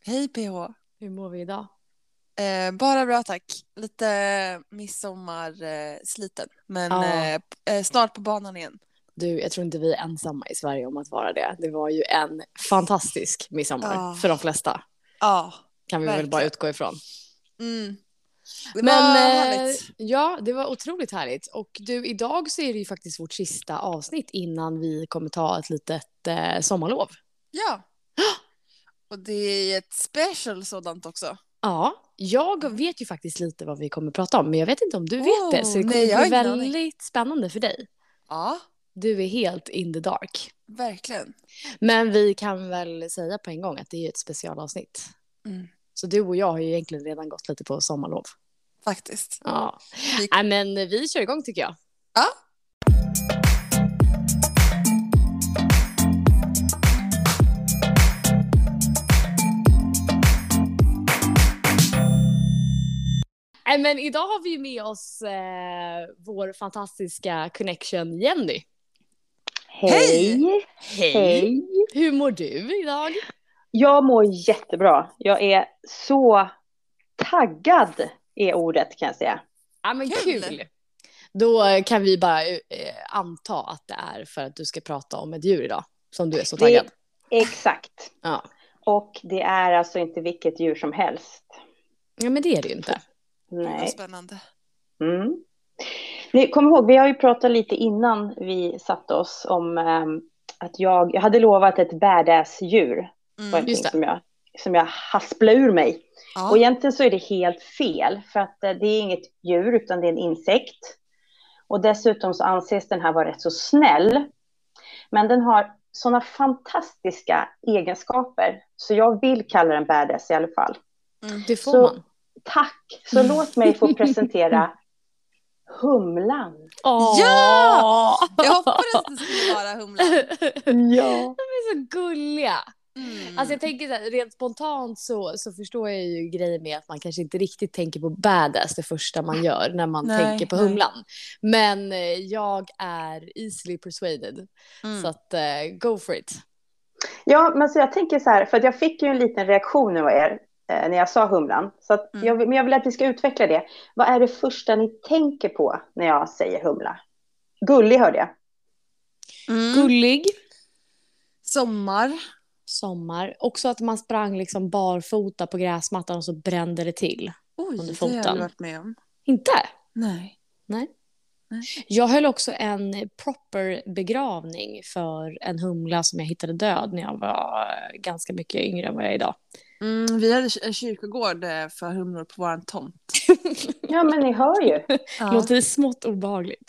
Hej PH. Hur mår vi idag? Bara bra tack. Lite midsommarsliten. Men Ja. snart på banan igen. Du, jag tror inte vi är ensamma i Sverige om att vara det. Det var ju en fantastisk midsommar Ja. för de flesta. Ja, Kan vi väl bara verkligen. utgå ifrån. Det Men var härligt. ja, det var otroligt härligt. Och du, idag så är det ju faktiskt vårt sista avsnitt innan vi kommer ta ett litet sommarlov. Ja. Och det är ett special sådant också. Ja, jag vet ju faktiskt lite vad vi kommer prata om, men jag vet inte om du vet det. Så det kommer nej, jag har bli ingen aning. väldigt spännande för dig. Ja, Du är helt in the dark. verkligen. Men vi kan väl säga på en gång att det är ett specialavsnitt. Så du och jag har ju egentligen redan gått lite på sommarlov. Faktiskt. Ja. Nej, men vi kör igång tycker jag. Ja. Nej, men idag har vi med oss vår fantastiska connection Jenny. Hej! Hej! Hur mår du idag? Jag mår jättebra. Jag är så taggad är ordet kan jag säga. Ja, men kul. Då kan vi bara anta att det är för att du ska prata om ett djur idag som du är så taggad. Exakt. Ja. Och det är alltså inte vilket djur som helst. Ja, men det är det ju inte. Nej. Det är spännande. Ni kommer ihåg, vi har ju pratat lite innan vi satte oss om att jag hade lovat ett badass-djur. Just det. Som jag hasplade ur mig. Ja. Och egentligen så är det helt fel. För att det är inget djur utan det är en insekt. Och dessutom så anses den här vara rätt så snäll. Men den har sådana fantastiska egenskaper. Så jag vill kalla den badass i alla fall. Det får man. Tack. Så låt mig få presentera humlan. Ja! Jag hoppades att det skulle vara humlan. Ja. De är så gulliga. Alltså jag tänker så här, rent spontant så förstår jag ju grejen med att man kanske inte riktigt tänker på badass det första man gör när man tänker på humlan. Men jag är easily persuaded. Så att go for it. Ja, men så jag tänker så här, för att jag fick ju en liten reaktion av er när jag sa humlan. Så att men jag vill att vi ska utveckla det. Vad är det första ni tänker på när jag säger humla? Gullig hörde jag. Gullig. Sommar. Också att man sprang liksom barfota på gräsmattan och så brände det till. Oj, under det foten. har jag varit med om. Inte? Nej. Jag höll också en proper begravning för en humla som jag hittade död när jag var ganska mycket yngre än vad jag är idag. Vi hade en kyrkogård för humlor på våran tomt. Ja, men ni hör ju. Ja. Låter smått obehagligt.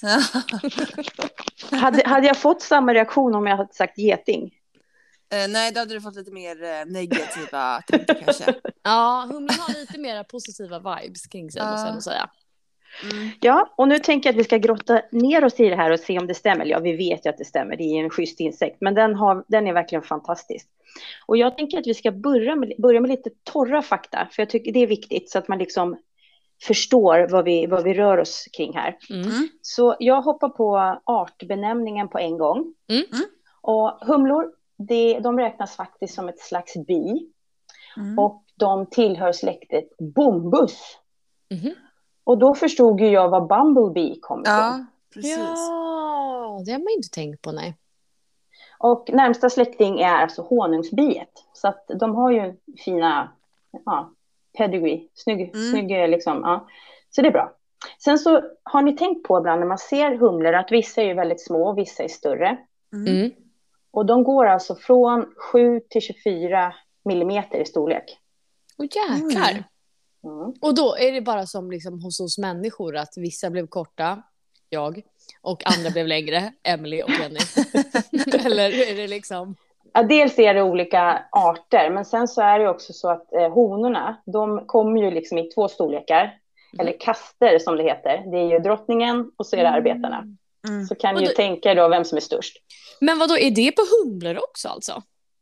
Hade jag fått samma reaktion om jag hade sagt geting? Nej, då hade du fått lite mer negativa tankar kanske. Ja, humlan har lite mer positiva vibes kring sig, måste jag nog säga. Ja, och nu tänker jag att vi ska grotta ner oss i det här och se om det stämmer. Ja, vi vet ju att det stämmer. Det är en schysst insekt. Men den är verkligen fantastisk. Och jag tänker att vi ska börja med lite torra fakta. För jag tycker det är viktigt så att man liksom förstår vad vi rör oss kring här. Så jag hoppar på artbenämningen på en gång. Och humlor, de räknas faktiskt som ett slags bi. Och de tillhör släktet bombus. Och då förstod ju jag vad bumblebee kom ifrån. Ja, precis. Ja, det har man inte tänkt på, nej. Och närmsta släkting är alltså honungsbiet. Så att de har ju fina pedigree. Snygg liksom. Ja. Så det är bra. Sen så har ni tänkt på ibland när man ser humlor att vissa är ju väldigt små och vissa är större. Och de går alltså från 7 till 24 millimeter i storlek. Åh jäklar. Och då är det bara som liksom hos oss människor att vissa blev korta, jag, och andra blev längre, Emily och Jenny. Eller är det liksom... Ja, dels är det olika arter, men sen så är det också så att honorna, de kommer ju liksom i 2 storlekar, eller kaster som det heter. Det är ju drottningen och så är det arbetarna. Så kan ni ju tänka då vem som är störst. Men vad då är det på humlor också alltså?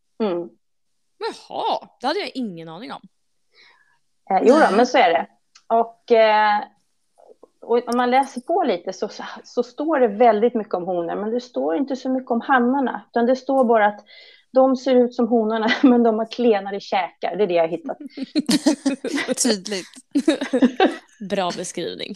Jaha, det hade jag ingen aning om. Jo då, men så är det. Och om man läser på lite så står det väldigt mycket om honor. Men det står inte så mycket om hannarna. Utan det står bara att de ser ut som honorna men de har klenare käkar. Det är det jag har hittat. Tydligt. Bra beskrivning.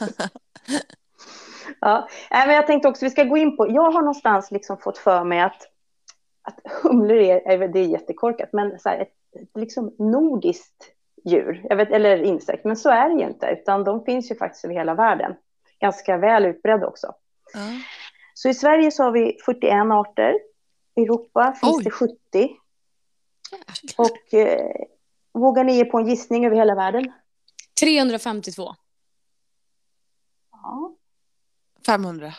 Ja, men jag tänkte också vi ska gå in på, jag har någonstans liksom fått för mig att humlor det är jättekorkat, men så här, ett liksom nordiskt djur, eller insekt, men så är det ju inte, utan de finns ju faktiskt över hela världen. Ganska väl utbredda också. Ja. Så i Sverige så har vi 41 arter. I Europa finns det 70. Och vågar ni ge på en gissning över hela världen? 352. Ja. 500.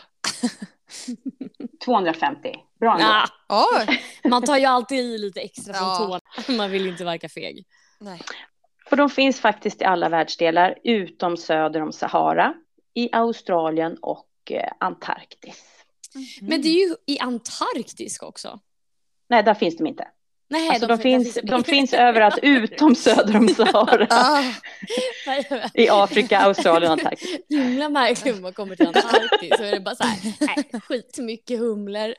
250. Bra ändå. Oj. Man tar ju alltid i lite extra från Ja. tårna. Man vill inte verka feg. Nej. För de finns faktiskt i alla världsdelar utom söder om Sahara, i Australien och Antarktis. Men det är ju i Antarktis också. Nej, där finns de inte. Nej, Alltså, de finns överallt utom söder om Sahara. I Afrika, Australien och Antarktis. Himla märkligt om man kommer till Antarktis så är det bara så här, skitmycket humlor.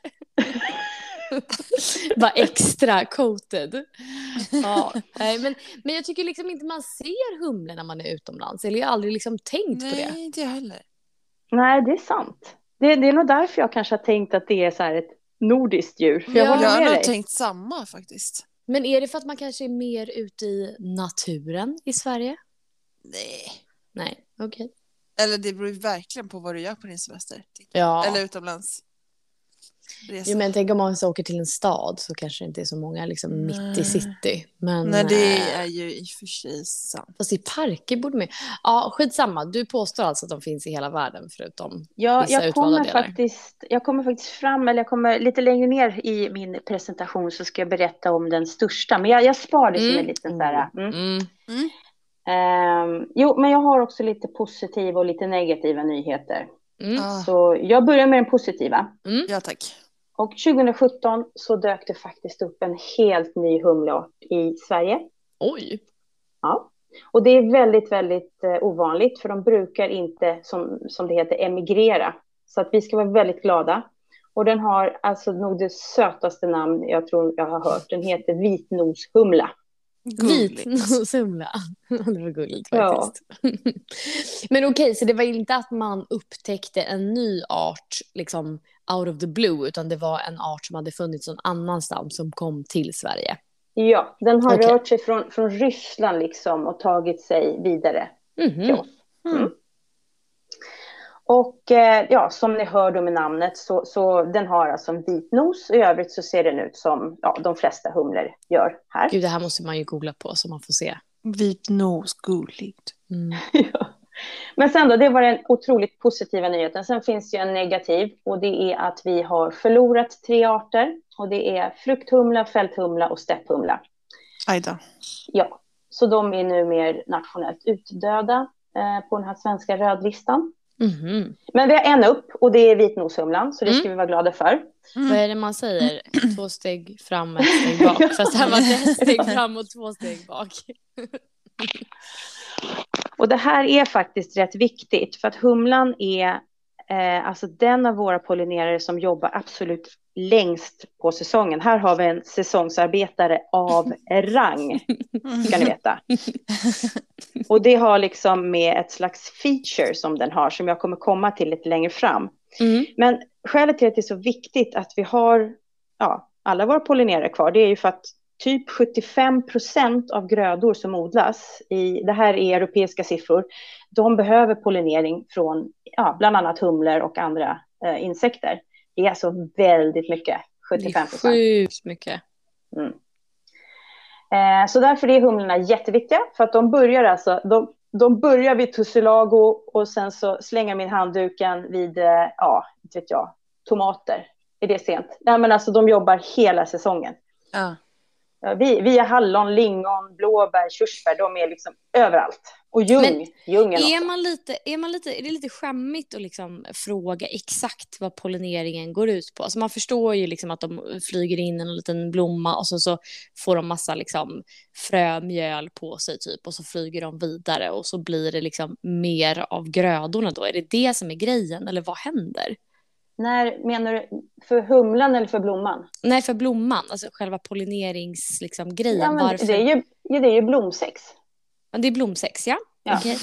Bara extra coated. Ja, men jag tycker liksom inte man ser humlor när man är utomlands. Eller jag har aldrig liksom tänkt på det. Nej, inte jag heller. Nej, det är sant. Det är nog därför jag kanske har tänkt att det är så här ett nordiskt djur. För jag Jag har nog dig. tänkt samma faktiskt. Men är det för att man kanske är mer ute i naturen i Sverige? Nej, okej. Eller det beror ju verkligen på vad du gör på din semester. Ja. Eller utomlands. Resa. Jo, men tänk om man så åker till en stad så kanske det inte är så många liksom mitt i city. Men, Nej, det är ju i och för sig sant. Fast i parker borde man... Ja, skitsamma. Du påstår alltså att de finns i hela världen förutom Ja, vissa jag kommer faktiskt fram, eller jag kommer lite längre ner i min presentation så ska jag berätta om den största. Men jag spar det som en liten så här... Jo, men jag har också lite positiva och lite negativa nyheter. Så jag börjar med den positiva. Ja, tack. Och 2017 så dök det faktiskt upp en helt ny humleart i Sverige. Oj! Ja, och det är väldigt, väldigt ovanligt för de brukar inte, som det heter, emigrera. Så att vi ska vara väldigt glada. Och den har alltså nog det sötaste namn jag tror jag har hört. Den heter vitnoshumla. Vitnoshumla. Det var gulligt faktiskt. Ja. Men okej, så det var inte att man upptäckte en ny art liksom out of the blue, utan det var en art som hade funnits någon annanstans som kom till Sverige. Ja, den har rört sig från Ryssland liksom och tagit sig vidare till oss. Och ja, som ni hör då med namnet så den har alltså en vit nos. I övrigt så ser den ut som de flesta humlor gör här. Gud, det här måste man ju googla på så man får se. Vit nos, gulligt. Ja. Men sen då, det var den otroligt positiva nyheten. Sen finns det ju en negativ och det är att vi har förlorat 3 arter. Och det är frukthumla, fälthumla och stepphumla. Aj då. Ja, så de är nu mer nationellt utdöda på den här svenska rödlistan. Men vi har en upp och det är vitnoshumlan, så det ska vi vara glada för. Vad är det man säger? 2 steg fram, 1 steg bak. Fast här var det 1 steg fram och 2 steg bak. Och det här är faktiskt rätt viktigt för att humlan är alltså den av våra pollinerare som jobbar absolut längst på säsongen. Här har vi en säsongsarbetare av rang, ska ni veta. Och det har liksom med ett slags feature som den har, som jag kommer komma till lite längre fram. Men skälet till att det är så viktigt att vi har alla våra pollinerare kvar, det är ju för att typ 75% av grödor som odlas, det här är europeiska siffror, de behöver pollinering från bland annat humlor och andra insekter. Det är alltså väldigt mycket, 75%. Det är sjukt mycket. Så därför är humlorna jätteviktiga, för att de börjar vid tussilago och sen så slänger min handduken vid, inte vet jag, tomater. Är det sent? Nej, men alltså de jobbar hela säsongen. Ja. Vi har hallon, lingon, blåbär, körsbär, de är liksom överallt. Och djungeln är det lite skämmigt att liksom fråga exakt vad pollineringen går ut på? Alltså man förstår ju liksom att de flyger in en liten blomma och så får de massa liksom frömjöl på sig typ och så flyger de vidare och så blir det liksom mer av grödorna då. Är det som är grejen eller vad händer? När menar du för humlan eller för blomman? Nej, för blomman. Alltså själva pollinerings liksom, grejen. Ja, men Varför? det är ju blomsex. Ja, det är blomsex, ja. Ja. Okej.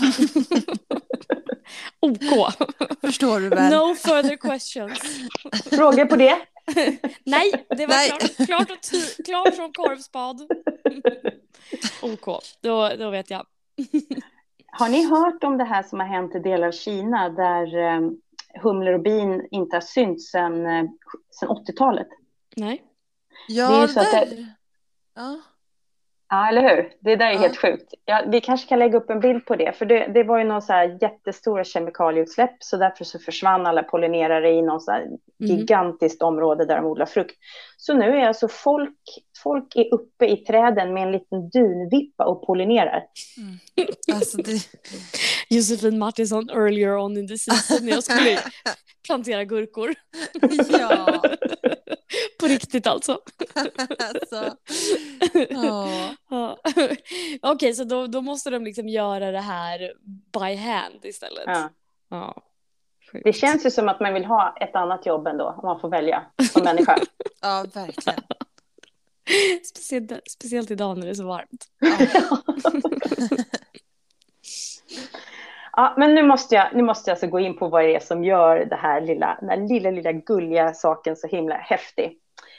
OK. Förstår du väl? No further questions. Frågor på det? Nej, det var Nej. klart som korvspad. OK, då vet jag. Har ni hört om det här som har hänt i delar av Kina där humlor och bin inte har synts sedan 80-talet? Nej. Ja, Det är ju så att där. Ja. Ja, eller hur? Det där är Ja. helt sjukt. Ja, vi kanske kan lägga upp en bild på det. För det var ju någon så här jättestora kemikalieutsläpp. Så därför så försvann alla pollinerare i någon så här gigantiskt område där de odlar frukt. Så nu är alltså folk är uppe i träden med en liten dunvippa och pollinerar. Alltså det... Josefin Martinsson earlier on in the season när jag skulle plantera gurkor. Ja. På riktigt alltså. Alltså. Ja. Ja. Okej, så då måste de liksom göra det här by hand istället. Ja. Ja. Sjukt. Det känns ju som att man vill ha ett annat jobb ändå, om man får välja som människa. Ja, verkligen. Speciellt idag när det är så varmt. Ja, men nu måste jag alltså gå in på vad det är som gör den här lilla gulliga saken så himla häftig.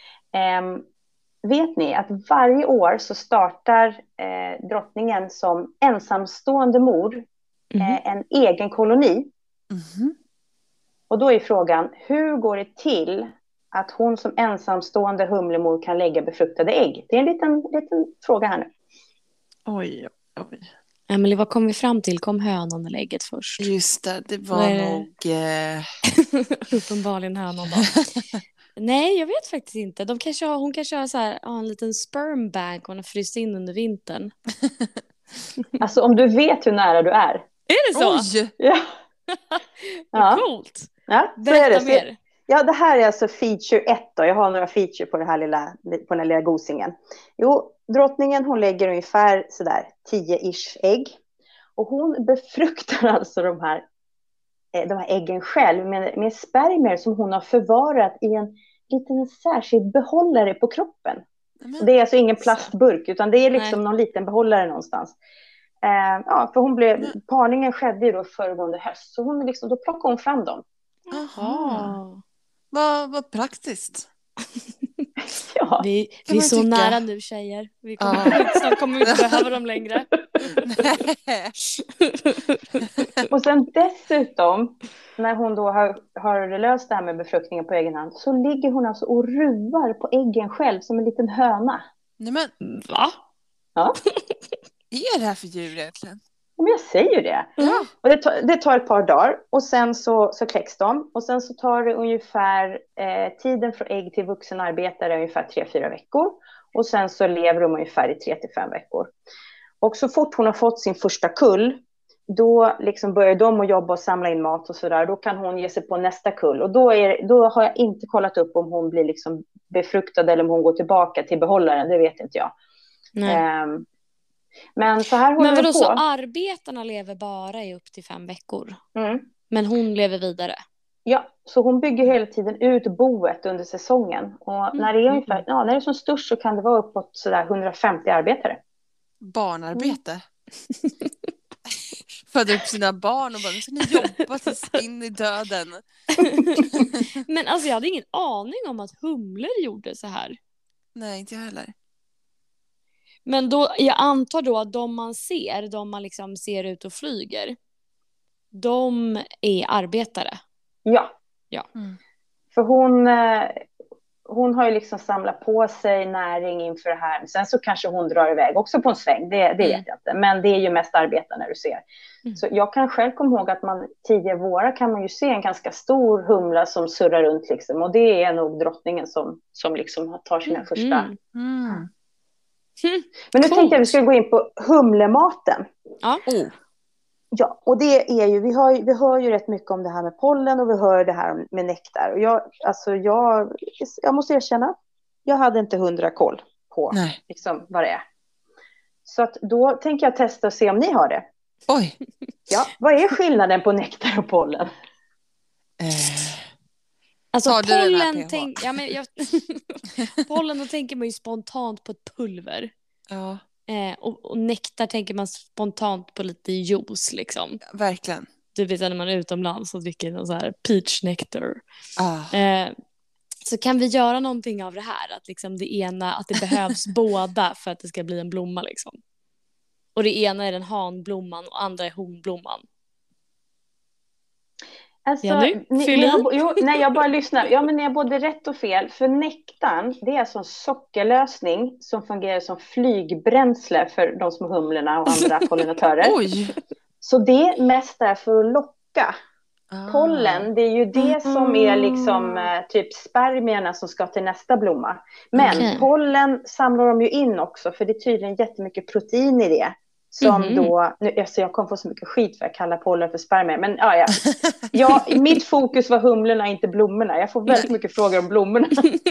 Vet ni att varje år så startar drottningen som ensamstående mor en egen koloni. Och då är frågan, hur går det till att hon som ensamstående humlemor kan lägga befruktade ägg? Det är en liten fråga här nu. Oj. Emily, vad kom vi fram till? Kom hönan eller ägget först? Just det var nog... Uppenbarligen hönan då. Nej, jag vet faktiskt inte. Hon kanske har så här, en liten sperm bank hon har fryst in under vintern. Alltså om du vet hur nära du är. Är det så? Oj! Ja. Vad coolt. Ja, så Berätta är det. mer. Ja, det här är alltså feature 1 då. Jag har några feature på den här lilla gosingen. Jo, drottningen hon lägger ungefär sådär 10-ish ägg. Och hon befruktar alltså de här äggen själv med spermier som hon har förvarat i en liten särskild behållare på kroppen. Det är alltså ingen plastburk utan det är liksom någon liten behållare någonstans. För parningen skedde ju då föregående höst. Så då plockade hon fram dem. Jaha. Vad praktiskt. Ja. Vi är så nära nu, tjejer. Snart kommer vi inte behöva dem längre. Och sen dessutom, när hon då har löst det här med befruktningen på egen hand, så ligger hon alltså och ruvar på äggen själv som en liten höna. Nej men, va? Ja. Vad är det här för djur egentligen? Men jag säger det. Ja. Och det tar ett par dagar och sen så kläcks de. Och sen så tar det ungefär tiden från ägg till vuxen arbetare ungefär 3-4 veckor. Och sen så lever de ungefär i 3-5 veckor. Och så fort hon har fått sin första kull, då liksom börjar de att jobba och samla in mat och sådär. Då kan hon ge sig på nästa kull. Och då har jag inte kollat upp om hon blir liksom befruktad eller om hon går tillbaka till behållaren. Det vet inte jag. Men så här håller det på. Så arbetarna lever bara i upp till 5 veckor? Men hon lever vidare? Ja, så hon bygger hela tiden ut boet under säsongen. Och när det är ungefär, när det är som störst så kan det vara uppåt sådär 150 arbetare. Barnarbete. Föder upp sina barn och bara, nu ska ni jobba tills in i döden. Men alltså jag hade ingen aning om att humlor gjorde så här. Nej, inte jag heller. Men då, jag antar då att de man liksom ser ut och flyger, de är arbetare. Ja. För hon har ju liksom samlat på sig näring inför det här. Sen så kanske hon drar iväg också på en sväng, det vet jag inte. Men det är ju mest arbetare när du ser. Så jag kan själv komma ihåg att tidigare vårar kan man ju se en ganska stor humla som surrar runt liksom. Och det är nog drottningen som liksom tar sina första... Men nu tänkte jag att vi skulle gå in på humlematen. Ja. Ja, och det är ju, vi hör ju rätt mycket om det här med pollen och vi hör det här med nektar. Och jag måste erkänna, jag hade inte 100 koll på liksom, vad det är. Så att då tänker jag testa och se om ni har det. Oj! Ja, vad är skillnaden på nektar och pollen? Alltså Tar du den här pollen, PH? pollen, då tänker man ju spontant på ett pulver. Ja, Och nektar tänker man spontant på lite juice liksom. verkligen. Du vet när man är utomlands och dricker någon så här peach nectar. Ah. Så kan vi göra någonting av det här? Att liksom att det behövs båda för att det ska bli en blomma liksom. Och det ena är den hanblomman och andra är honblomman. Alltså, Jenny, fyll i. nej, jag bara lyssnar. Ja, men ni har både rätt och fel. För nektarn, det är alltså en sockerlösning som fungerar som flygbränsle för de små humlorna och andra pollinatörer. Oj! Så det är mest där för att locka. Pollen, det är ju det som är liksom typ spermierna som ska till nästa blomma. Men pollen samlar de ju in också, för det är tydligen jättemycket protein i det. Som då, alltså jag kommer få så mycket skit för att kalla pollen för spermier. Men mitt fokus var humlorna, inte blommorna. Jag får väldigt mycket frågor om blommorna.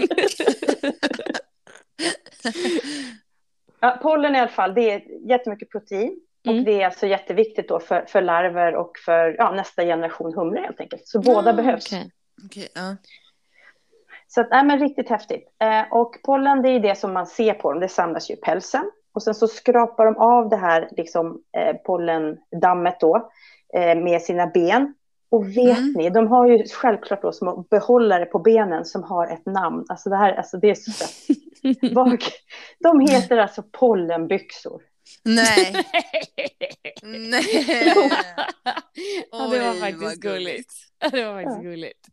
Pollen i alla fall, det är jättemycket protein. Och det är alltså jätteviktigt då för larver och för nästa generation humlor helt enkelt. Så båda behövs. Okay, Så att, men riktigt häftigt. Och pollen, det är det som man ser på dem. Det samlas ju i pälsen. Och sen så skrapar de av det här liksom, pollendammet då med sina ben. Och vet ni, de har ju självklart då små behållare på benen som har ett namn. Alltså det är så sött. De heter alltså pollenbyxor. Nej. Nej. Ja, det var faktiskt gulligt. Det var faktiskt gulligt.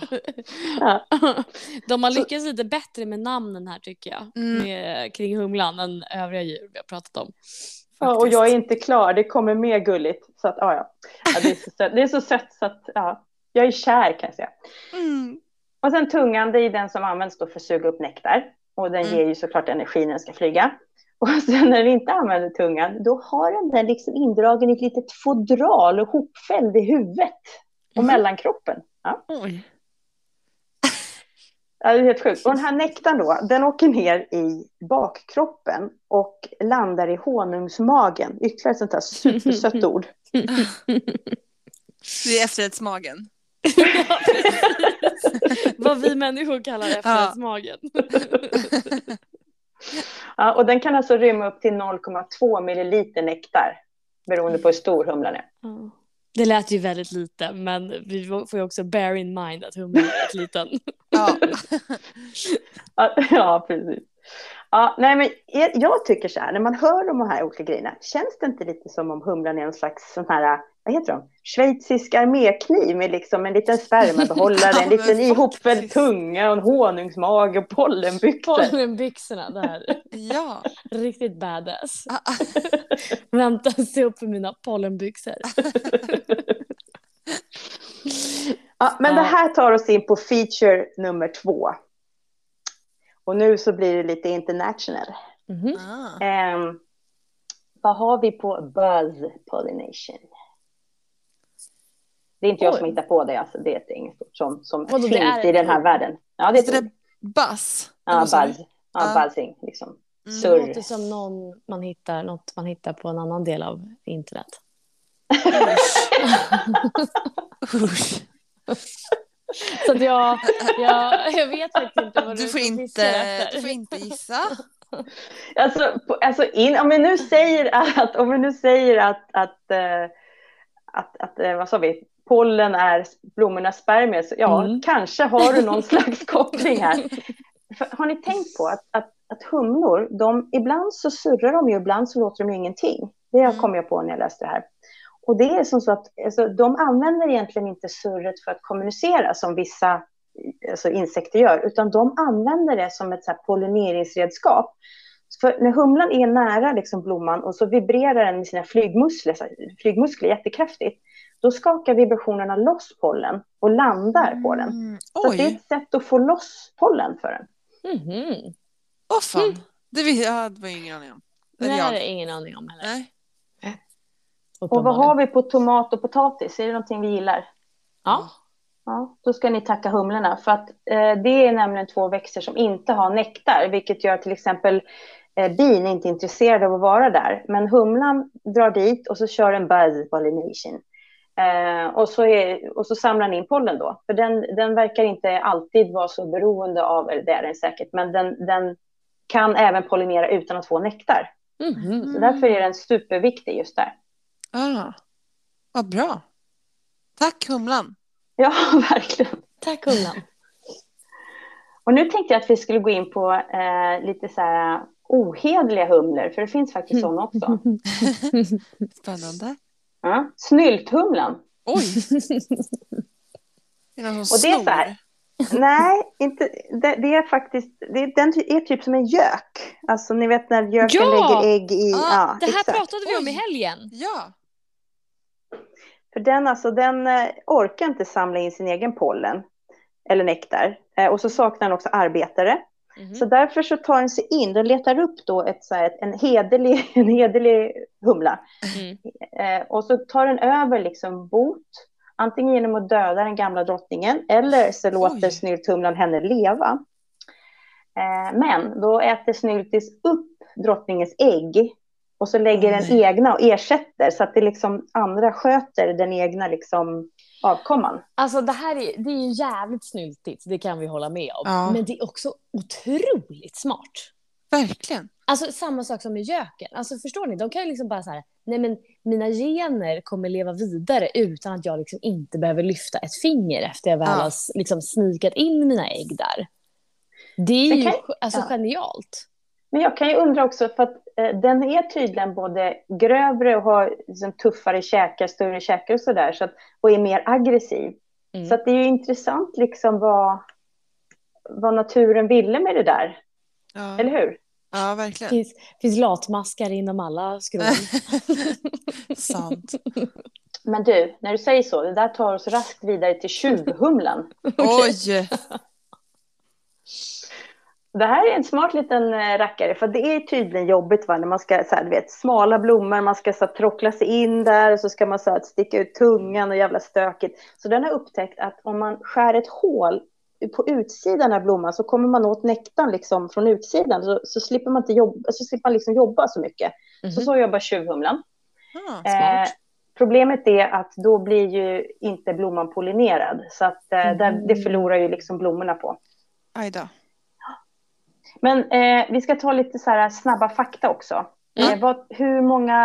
De har lyckats lite bättre med namnen här tycker jag. Kring humlan än övriga djur vi har pratat om. Ja, och jag är inte klar. Det kommer mer gulligt. Så att, det är så sött. Det är så sött så att jag är kär kan jag säga. Och sen tungan, det är den som används då för att suga upp nektar. Och den ger ju såklart energi när den ska flyga. Och sen när vi inte använder tungan, då har den liksom indragen i ett litet fodral och hopfälld i huvudet och mellankroppen. Ja. Oj. Ja, det är helt sjukt. Och den här nektarn då, den åker ner i bakkroppen och landar i honungsmagen. Ytterligare ett sånt här supersött ord. Det är efterrättsmagen. Vad vi människor kallar efterrättsmagen. Ja, och den kan alltså rymma upp till 0,2 milliliter nektar. Beroende på hur stor humlan är. Det lät ju väldigt lite, men vi får ju också bear in mind att humlan är rätt liten. Ja, precis. Ja, nej, men jag tycker så här, när man hör de här olika grejerna, känns det inte lite som om humlan är en slags sån här, vad heter de? Schweizisk armékniv med liksom en liten spermabehållare, en liten ihopfälld tunga och en honungsmage och pollenbyxor. Pollenbyxorna där. Ja. Riktigt badass. Vänta, se upp för mina pollenbyxor. Men det här tar oss in på feature nummer 2. Och nu så blir det lite international. Vad har vi på buzz pollination? Det är inte jag som hittar på det. Alltså, det är ett engelskt ord som finns i den här världen. Ja, det är buzz. Ja, buzz. Ja, buzzing. Liksom. Det låter som något man hittar på en annan del av internet. Usch. Så att jag vet faktiskt inte vad du får inte gissa. Om vi nu säger att vad sa vi? Pollen är blommornas spermier, så kanske har du någon slags koppling här. Har ni tänkt på att humlor, ibland så surrar de ju, ibland så låter de ju ingenting. Det kom jag på när jag läste det här. Och det är som så att de använder egentligen inte surret för att kommunicera som vissa insekter gör, utan de använder det som ett så här pollineringsredskap. För när humlan är nära liksom blomman och så vibrerar den med sina flygmuskler jättekraftigt, då skakar vibrationerna loss pollen och landar på den. Så det är ett sätt att få loss pollen för den. Fan. Det var ingen aning om. Nej, det är ingen aning om heller. Nej. Och vad har vi på tomat och potatis? Är det någonting vi gillar? Ja. Ja, då ska ni tacka humlorna. För att det är nämligen 2 växter som inte har nektar. Vilket gör till exempel bin inte intresserad av att vara där. Men humlan drar dit och så kör en buzz pollination. Och så samlar den in pollen då. För den verkar inte alltid vara så beroende av, eller det är den säkert, men den kan även pollinera utan att få nektar. Så därför är den superviktig just där. Vad bra. Tack humlan. Ja, verkligen. Tack humlan. Och nu tänkte jag att vi skulle gå in på lite så här ohederliga humlor, för det finns faktiskt sådana också. Spännande. Ja. Snylthumlan. Oj. Det är någon som Och det är snor. så här. Nej, inte, det är faktiskt, den är typ som en gök. Alltså ni vet när göken lägger ägg i. Ja, det här exakt. pratade vi om i helgen. Ja. För den orkar inte samla in sin egen pollen eller nektar. Och så saknar den också arbetare. Så därför så tar den sig in. Den letar upp då en hederlig humla. Och så tar den över liksom bot. Antingen genom att döda den gamla drottningen. Eller så låter snylthumlan henne leva. Men då äter snyltis upp drottningens ägg. Och så lägger den egna och ersätter. Så att det liksom andra sköter den egna liksom avkomman. Alltså det är ju jävligt snyltigt, det kan vi hålla med om. Ja. Men det är också otroligt smart. Verkligen. Alltså samma sak som med göken. Alltså förstår ni, de kan ju liksom bara så här, nej men mina gener kommer leva vidare utan att jag liksom inte behöver lyfta ett finger efter jag väl har liksom snikat in mina ägg där. Det är ju genialt. Men jag kan ju undra också, för att den är tydligen både grövre och har liksom tuffare käkar, större käkar och sådär, och är mer aggressiv. Så att det är ju intressant liksom vad naturen ville med det där. Ja. Eller hur? Ja, verkligen. Finns latmaskar inom alla skruvar. Sant. Men du, när du säger så, det där tar oss raskt vidare till tjuvhumlan. Oj! Det här är en smart liten rackare, för det är tydligen jobbigt när man ska, så här, du vet, smala blommor, man ska så här, trockla sig in där och så ska man så här, sticka ut tungan och jävla stökigt. Så den har upptäckt att om man skär ett hål på utsidan av blomman så kommer man åt nektarn liksom från utsidan, så slipper man inte jobba, så slipper man liksom jobba så mycket. Så jobbar tjuvhumlan. Smart. Problemet är att då blir ju inte blomman pollinerad, så att det förlorar ju liksom blommorna på. Aj då. Men vi ska ta lite så här snabba fakta också. Hur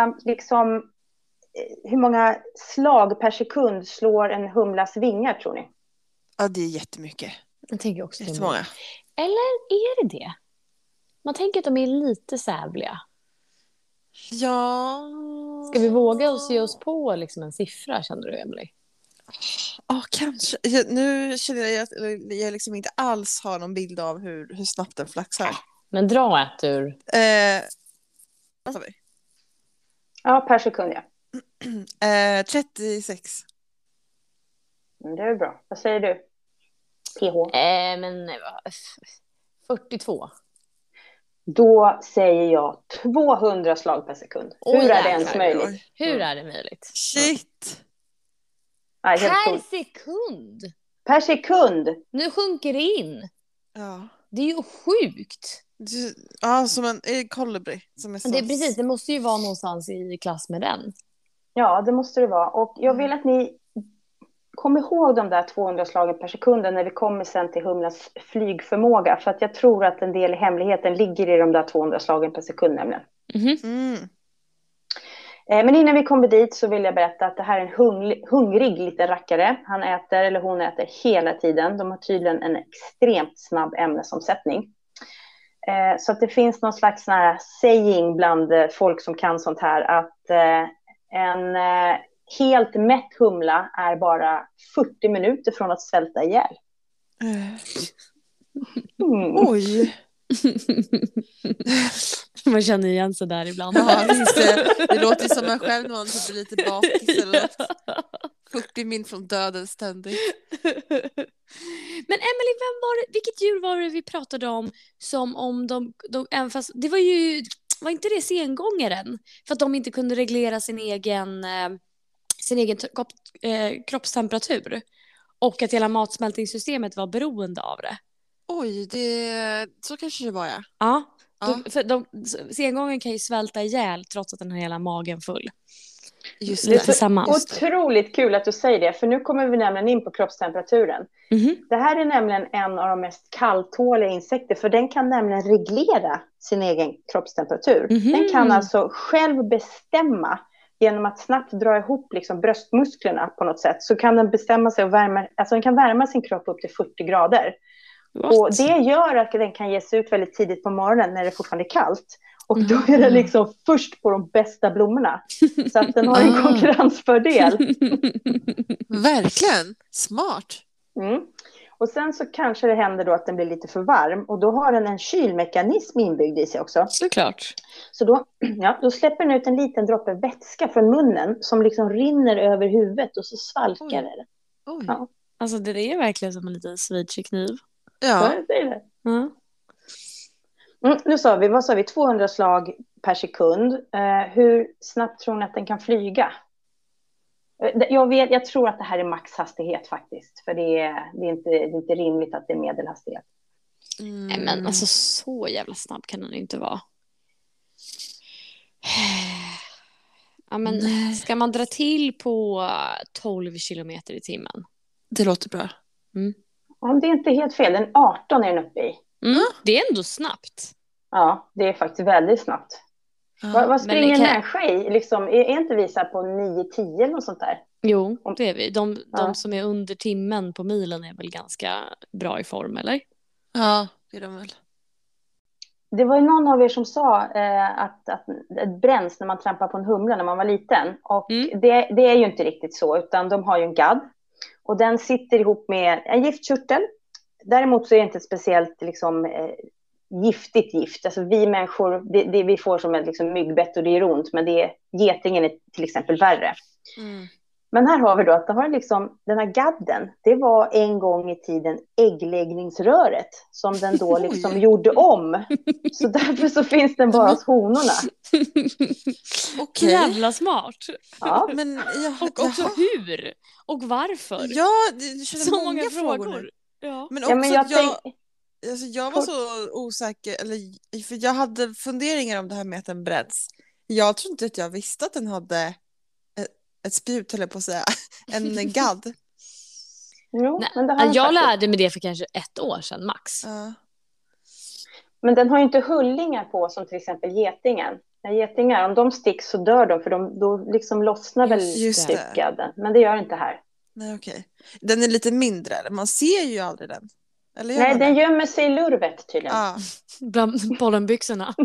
många slag per sekund slår en humlas vingar, tror ni? Ja, det är jättemycket. Jag tänker också jättemånga. Eller är det? Man tänker att de är lite sävliga. Ja. Ska vi våga oss ge oss på liksom en siffra, känner du, Emily? Ja, kanske. Nu känner jag att jag liksom inte alls har någon bild av hur snabbt den flaxar. Men dra ett ur. Vad sa vi? Ja, per sekund, ja. 36. Det är bra. Vad säger du? PH? 42. Då säger jag 200 slag per sekund. Hur är det ens möjligt? Hur är det möjligt? Shit! Nej, per sekund? Per sekund! Nu sjunker det in. Ja. Det är ju sjukt. Ja, som en kolibri. Precis, det måste ju vara någonstans i klass med den. Ja, det måste det vara. Och jag vill att ni kommer ihåg de där 200 slagen per sekund när vi kommer sen till humlans flygförmåga. För att jag tror att en del i hemligheten ligger i de där 200 slagen per sekund nämligen. Men innan vi kommer dit så vill jag berätta att det här är en hungrig liten rackare. Han äter, eller hon äter hela tiden. De har tydligen en extremt snabb ämnesomsättning. Så att det finns någon slags sån här saying bland folk som kan sånt här, att en helt mätt humla är bara 40 minuter från att svälta ihjäl. Oj! Man känner igen sig där ibland. Ja, det låter som en själv någon som blir lite bakis eller något. 40 min från döden ständigt. Men Emily, vilket djur var det vi pratade om som om de även fast det var inte det sengångaren, för att de inte kunde reglera sin egen kroppstemperatur och att hela matsmältningssystemet var beroende av det. Oj, så kanske det var, ja. Ja. För sengången kan ju svälta ihjäl trots att den har hela magen full. Just Lite det. samma. Otroligt kul att du säger det, för nu kommer vi nämligen in på kroppstemperaturen. Det här är nämligen en av de mest kalltåliga insekter, för den kan nämligen reglera sin egen kroppstemperatur. Den kan alltså själv bestämma genom att snabbt dra ihop liksom bröstmusklerna på något sätt, så kan den bestämma sig och värma, alltså den kan värma sin kropp upp till 40 grader. Och det gör att den kan ge sig ut väldigt tidigt på morgonen när det fortfarande är kallt. Och då är den liksom först på de bästa blommorna. Så att den har en konkurrensfördel. Verkligen. Smart. Och sen så kanske det händer då att den blir lite för varm. Och då har den en kylmekanism inbyggd i sig också. Såklart. Så då släpper den ut en liten droppe vätska från munnen som liksom rinner över huvudet och så svalkar det. Ja. Alltså det är verkligen som en liten schweizerkniv. Ja. Så det är det. Nu sa vi, vad sa vi, 200 slag per sekund. Hur snabbt tror ni att den kan flyga? Jag tror att det här är maxhastighet faktiskt. För det är inte rimligt att det är medelhastighet. Nej, men alltså så jävla snabb kan den inte vara. Ja, men ska man dra till på 12 kilometer i timmen? Det låter bra. Ja, det är inte helt fel. Den 18 är den uppe i. Det är ändå snabbt. Ja, det är faktiskt väldigt snabbt. Vad springer en människa i? Liksom, är inte vi så här på 9-10 eller något sånt där? Jo, det är vi. De som är under timmen på milen är väl ganska bra i form, eller? Ja, det är de väl. Det var ju någon av er som sa att det bränns när man trampar på en humla när man var liten. Och det är ju inte riktigt så, utan de har ju en gadd. Och den sitter ihop med en giftkörtel. Däremot så är det inte ett speciellt liksom, giftigt gift. Alltså vi människor, det vi får som ett liksom, myggbett och det gör ont. Men getingen är till exempel värre. Men här har vi då att det har liksom, den här gadden, det var en gång i tiden äggläggningsröret som den då liksom gjorde om. Så därför så finns den bara hos honorna. Okej. Jävla smart. Ja. Men Och också hur? Och varför? Ja, det känns så många frågor nu. Ja. Men också men jag var så osäker, för jag hade funderingar om det här med att den bränns. Jag tror inte att jag visste att den hade ett spjut, eller på att säga, en gadd. Jo, Nej, men det har jag lärde mig det för kanske 1 år sedan max. Men den har ju inte hullingar på som till exempel getingen. När getingar, om de sticks så dör de, för då liksom lossnar väl gadden. Men det gör inte här. Nej, okej. Den är lite mindre, eller? Man ser ju aldrig den. Eller nej, den gömmer sig i lurvet tydligen. Ja. Bland bollenbyxorna.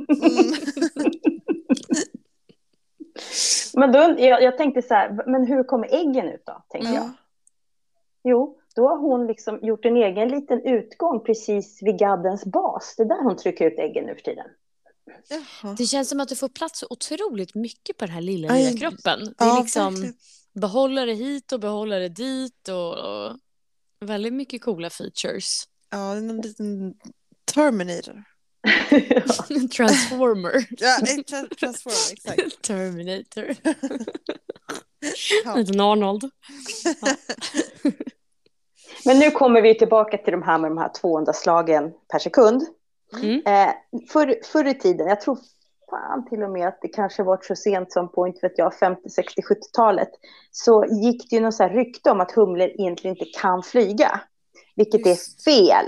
Men då, jag tänkte så här, men hur kommer äggen ut då, tänkte jag. Jo, då har hon liksom gjort en egen liten utgång precis vid gaddens bas. Det är där hon trycker ut äggen nu för tiden. Jaha. Det känns som att du får plats så otroligt mycket på den här lilla kroppen. Det är liksom verkligen. behåller det hit och behåller det dit och väldigt mycket coola features. Ja, det är en liten Terminator. Transformer. Ja, Transformer, exakt. Terminator. Ja. Liten Arnold. Ja. Men nu kommer vi tillbaka till de här 200 slagen per sekund. Förr i tiden, jag tror fan till och med att det kanske var så sent som på, inte vet jag, 50, 60, 70-talet, så gick det ju någon så här rykte om att humlor egentligen inte kan flyga. Vilket är fel.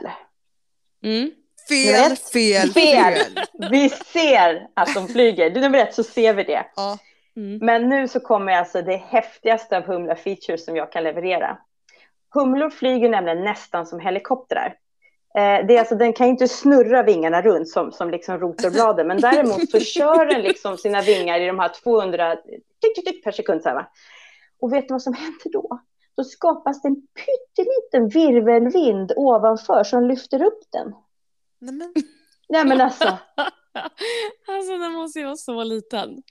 Fel. Vi ser att de flyger. Du, nummer 1 så ser vi det. Ja. Men nu så kommer alltså det häftigaste av humla-features som jag kan leverera. Humlor flyger nämligen nästan som helikoptrar. Det är alltså, den kan inte snurra vingarna runt som liksom rotorbladen. Men däremot så kör den liksom sina vingar i de här 200 per sekund. Så här, va? Och vet du vad som händer då? Då skapas det en pytteliten virvelvind ovanför som lyfter upp den. Nej men alltså. Alltså den måste ju vara så liten.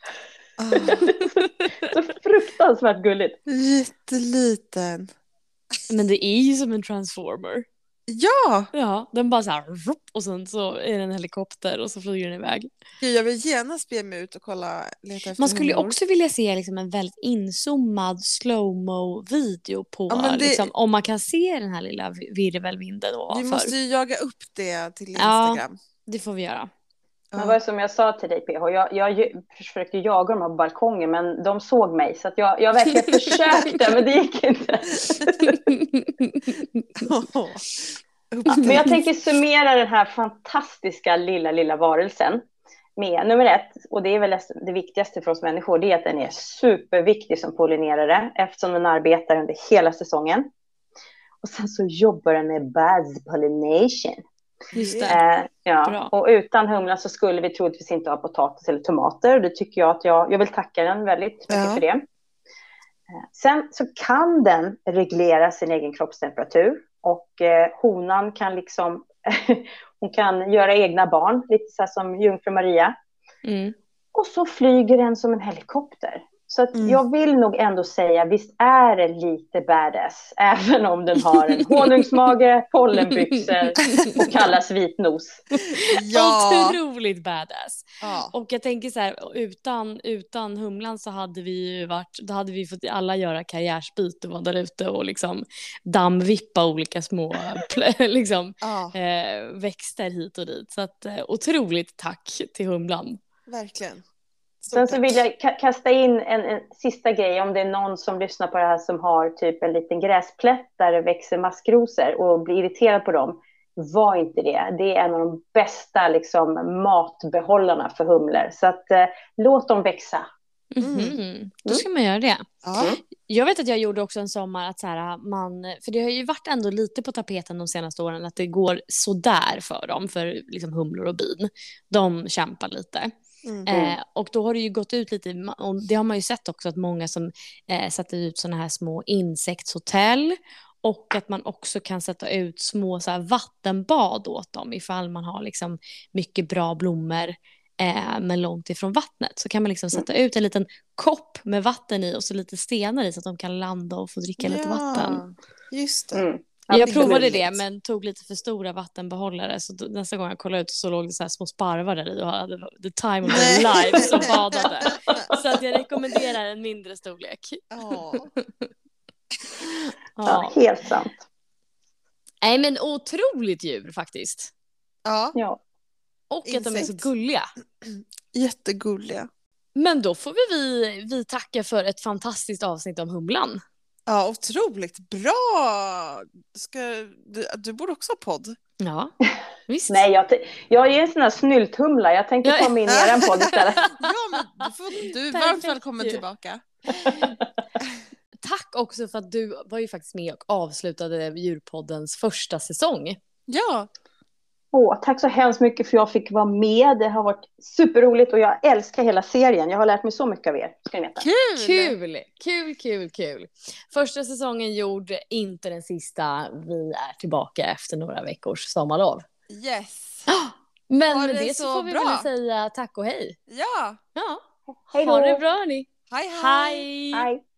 Så fruktansvärt gulligt. Jätteliten. Men det är ju som en transformer. Ja! Ja, den bara så här, och sen så är det en helikopter och så flyger den iväg. Jag vill gärna be mig ut och leta efter Man skulle ju humlor. också vilja se liksom en väldigt inzoomad slow-mo-video på liksom, om man kan se den här lilla virvelvinden ovanför. Vi måste ju jaga upp det till Instagram. Ja, det får vi göra. Men var det som jag sa till dig, PH, jag försökte jaga dem på balkongen, men de såg mig. Så att jag verkligen försökte, men det gick inte. Men jag tänker summera den här fantastiska lilla varelsen med nummer 1. Och det är väl det viktigaste för oss människor, det är att den är superviktig som pollinerare, eftersom den arbetar under hela säsongen. Och sen så jobbar den med buzz pollination. Just det. Ja. Och utan humlan så skulle vi troligtvis inte ha potatis eller tomater. Och det tycker jag att jag vill tacka den väldigt mycket för det. Sen så kan den reglera sin egen kroppstemperatur. Och honan kan liksom hon kan göra egna barn, lite så här som Jungfru Maria. Och så flyger den som en helikopter. Så att jag vill nog ändå säga, visst är det lite badass, även om den har en honungsmage, pollenbyxor och kallas vitnos. Ja. Otroligt badass. Ja. Och jag tänker så här, utan humlan så hade vi fått alla göra karriärsbyte och vara där ute och liksom dammvippa olika små liksom, växter hit och dit. Så att otroligt tack till humlan. Verkligen. Sen så vill jag kasta in en sista grej, om det är någon som lyssnar på det här som har typ en liten gräsplätt där det växer maskrosor och blir irriterad på dem. Var inte det. Det är en av de bästa liksom, matbehållarna för humlor. Så att låt dem växa. Då ska man göra det. Jag vet att jag gjorde också en sommar att så här, för det har ju varit ändå lite på tapeten de senaste åren att det går sådär för dem, för liksom humlor och bin. De kämpar lite. Och då har det ju gått ut lite, och det har man ju sett också att många som sätter ut såna här små insektshotell, och att man också kan sätta ut små så här vattenbad åt dem ifall man har liksom mycket bra blommor men långt ifrån vattnet, så kan man liksom sätta ut en liten kopp med vatten i och så lite stenar i så att de kan landa och få dricka lite vatten. Just det. Jag provade det men tog lite för stora vattenbehållare, så nästa gång jag kollade ut så låg det så här små sparvar där i och hade the time of their lives som badade. Så att jag rekommenderar en mindre storlek. Ja, helt sant. Nej, men otroligt djur faktiskt. Ja. Och att de är så gulliga. Jättegulliga. Men då får vi tacka för ett fantastiskt avsnitt om humlan. Ja, otroligt bra. Du borde också ha podd. Ja, visst. Nej, jag är en sån här snylthumla. Jag tänker ta mig in i en podd istället. Ja, men du är varmt välkommen tillbaka. Tack också för att du var ju faktiskt med och avslutade Djurpoddens första säsong. Ja. Tack så hemskt mycket för jag fick vara med. Det har varit superroligt och jag älskar hela serien. Jag har lärt mig så mycket av er, ska ni veta. Kul. Första säsongen gjord, inte den sista. Vi är tillbaka efter några veckors sommarlov. Yes. Men med det så får vi väl säga tack och hej. Ja. Hej då. Ha det bra, hörni. Hej. Hej.